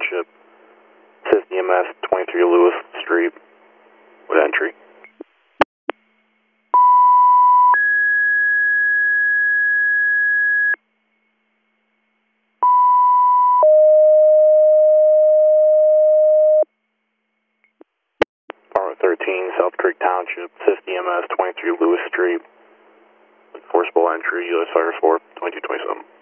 Township, assist EMS 23 Lewis Street with entry. Department 13, South Creek Township, assist EMS 23 Lewis Street with forcible entry, US Fire 4, 2227.